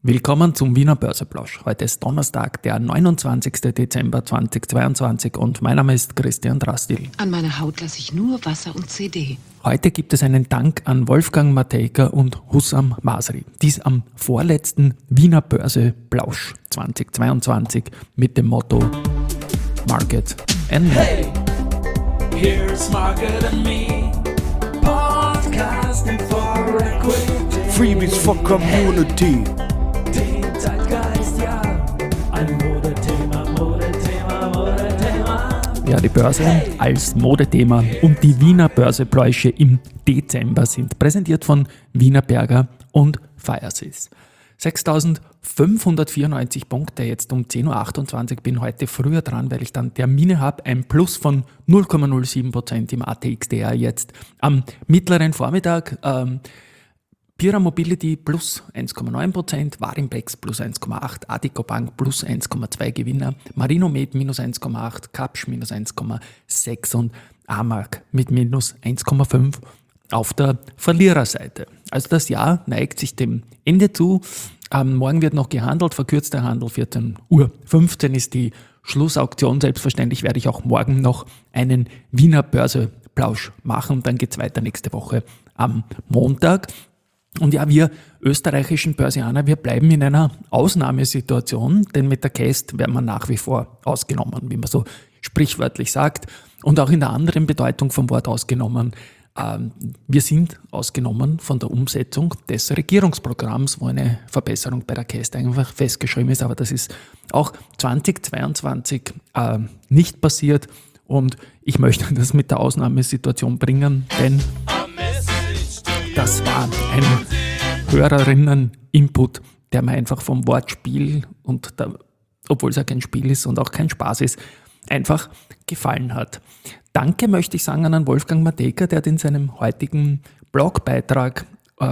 Willkommen zum Wiener Börseplausch. Heute ist Donnerstag, der 29. Dezember 2022 und mein Name ist Christian Drastil. An meiner Haut lasse ich nur Wasser und CD. Heute gibt es einen Dank an Wolfgang Matejka und Hussam Masri. Dies am vorletzten Wiener Börseplausch 2022 mit dem Motto Market and Me. Hey, here's Market and Me, podcasting for equity. Freebies for Community. Den Zeitgeist, ja, ein Modethema. Ja, die Börse als Modethema und die Wiener Börsepläusche im Dezember sind präsentiert von Wienerberger und Firesys. 6.594 Punkte, jetzt um 10.28 Uhr, bin heute früher dran, weil ich dann Termine habe. Ein Plus von 0,07% im ATXDR jetzt am mittleren Vormittag. Pira Mobility plus 1,9%, Warimpex plus 1,8%, Addiko Bank plus 1,2% Gewinner, Marinomed minus 1,8%, Kapsch minus 1,6% und Amag mit minus 1,5% auf der Verliererseite. Also das Jahr neigt sich dem Ende zu. Morgen wird noch gehandelt, verkürzter Handel, 14.15 Uhr ist die Schlussauktion. Selbstverständlich werde ich auch morgen noch einen Wiener Börseplausch machen. Dann geht es weiter nächste Woche am Montag. Und ja, wir österreichischen Börsianer, wir bleiben in einer Ausnahmesituation, denn mit der Käst werden wir nach wie vor ausgenommen, wie man so sprichwörtlich sagt. Und auch in der anderen Bedeutung vom Wort ausgenommen. Wir sind ausgenommen von der Umsetzung des Regierungsprogramms, wo eine Verbesserung bei der Käst einfach festgeschrieben ist. Aber das ist auch 2022 nicht passiert. Und ich möchte das mit der Ausnahmesituation bringen, denn das war ein Hörerinnen-Input, der mir einfach vom Wortspiel und obwohl es ja kein Spiel ist und auch kein Spaß ist, einfach gefallen hat. Danke möchte ich sagen an Wolfgang Matejka, der hat in seinem heutigen Blogbeitrag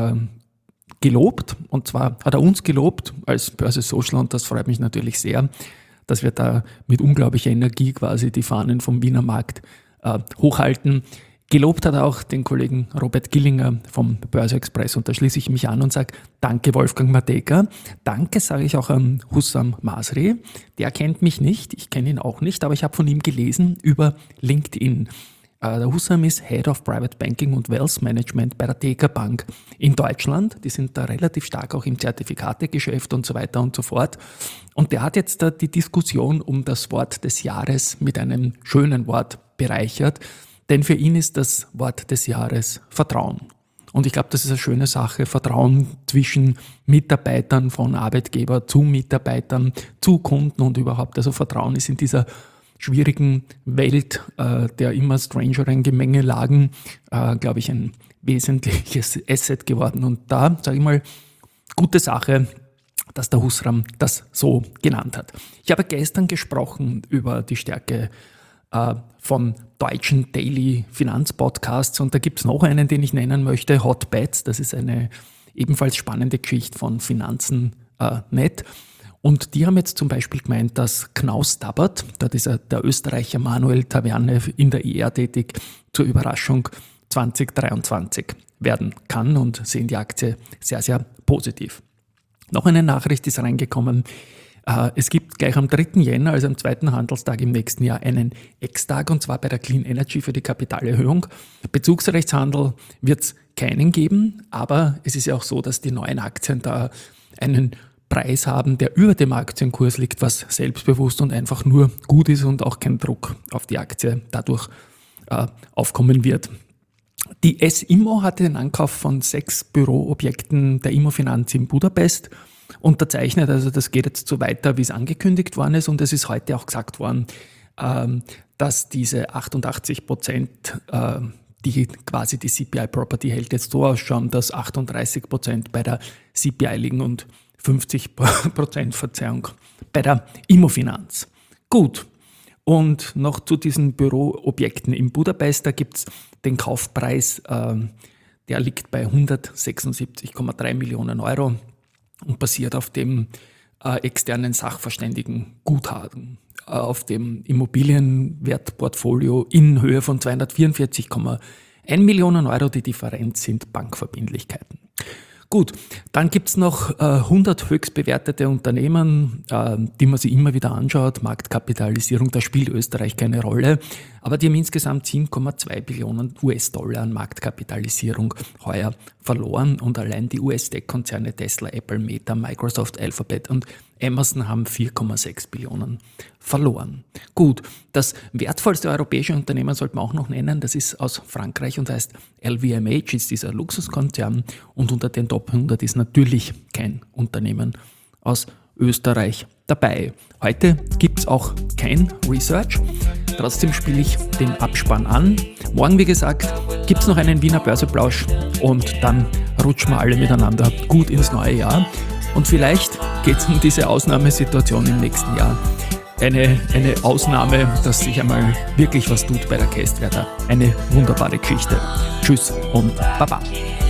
gelobt, und zwar hat er uns gelobt als Börse Social, und das freut mich natürlich sehr, dass wir da mit unglaublicher Energie quasi die Fahnen vom Wiener Markt hochhalten. Gelobt hat er auch den Kollegen Robert Gillinger vom Börse Express, und da schließe ich mich an und sage, danke Wolfgang Matejka. Danke sage ich auch an Hussam Masri. Der kennt mich nicht, ich kenne ihn auch nicht, aber ich habe von ihm gelesen über LinkedIn. Der Hussam ist Head of Private Banking und Wealth Management bei der TK Bank in Deutschland. Die sind da relativ stark auch im Zertifikategeschäft und so weiter und so fort. Und der hat jetzt da die Diskussion um das Wort des Jahres mit einem schönen Wort bereichert. Denn für ihn ist das Wort des Jahres Vertrauen. Und ich glaube, das ist eine schöne Sache. Vertrauen zwischen Mitarbeitern, von Arbeitgeber zu Mitarbeitern, zu Kunden und überhaupt. Also Vertrauen ist in dieser schwierigen Welt der immer strangeren Gemengelagen, glaube ich, ein wesentliches Asset geworden. Und da, sage ich mal, gute Sache, dass der Hussam das so genannt hat. Ich habe gestern gesprochen über die Stärke von deutschen Daily Finanzpodcasts, und da gibt es noch einen, den ich nennen möchte, Hotbets. Das ist eine ebenfalls spannende Geschichte von Finanzen.net. Und die haben jetzt zum Beispiel gemeint, dass Knaus Tabbert, dort ist der Österreicher Manuel Taverne in der IR tätig, zur Überraschung 2023 werden kann, und sehen die Aktie sehr, sehr positiv. Noch eine Nachricht ist reingekommen. Es gibt gleich am 3. Jänner, also am zweiten Handelstag im nächsten Jahr, einen Ex-Tag, und zwar bei der Clean Energy für die Kapitalerhöhung. Bezugsrechtshandel wird es keinen geben, aber es ist ja auch so, dass die neuen Aktien da einen Preis haben, der über dem Aktienkurs liegt, was selbstbewusst und einfach nur gut ist und auch kein Druck auf die Aktie dadurch aufkommen wird. Die S-Immo hatte den Ankauf von 6 Büroobjekten der Immofinanz in Budapest unterzeichnet. Also das geht jetzt so weiter, wie es angekündigt worden ist, und es ist heute auch gesagt worden, dass diese 88%, die quasi die CPI Property hält, jetzt so ausschauen, dass 38% bei der CPI liegen und 50% Verzeihung bei der Immofinanz. Gut. Und noch zu diesen Büroobjekten in Budapest, da gibt es den Kaufpreis, der liegt bei 176,3 Millionen Euro und basiert auf dem externen Sachverständigenguthaben, auf dem Immobilienwertportfolio in Höhe von 244,1 Millionen Euro. Die Differenz sind Bankverbindlichkeiten. Gut, dann gibt's noch 100 höchst bewertete Unternehmen, die man sich immer wieder anschaut. Marktkapitalisierung, da spielt Österreich keine Rolle. Aber die haben insgesamt 7,2 Billionen US-Dollar an Marktkapitalisierung heuer verloren. Und allein die US-Tech-Konzerne Tesla, Apple, Meta, Microsoft, Alphabet und Amazon haben 4,6 Billionen verloren. Gut, das wertvollste europäische Unternehmen sollte man auch noch nennen. Das ist aus Frankreich und heißt LVMH, ist dieser Luxuskonzern. Und unter den Top 100 ist natürlich kein Unternehmen aus Österreich dabei. Heute gibt es auch kein Research. Trotzdem spiele ich den Abspann an. Morgen, wie gesagt, gibt es noch einen Wiener Börseplausch und dann rutschen wir alle miteinander gut ins neue Jahr. Und vielleicht geht es um diese Ausnahmesituation im nächsten Jahr. Eine Ausnahme, dass sich einmal wirklich was tut bei der Kästwerter. Eine wunderbare Geschichte. Tschüss und Baba.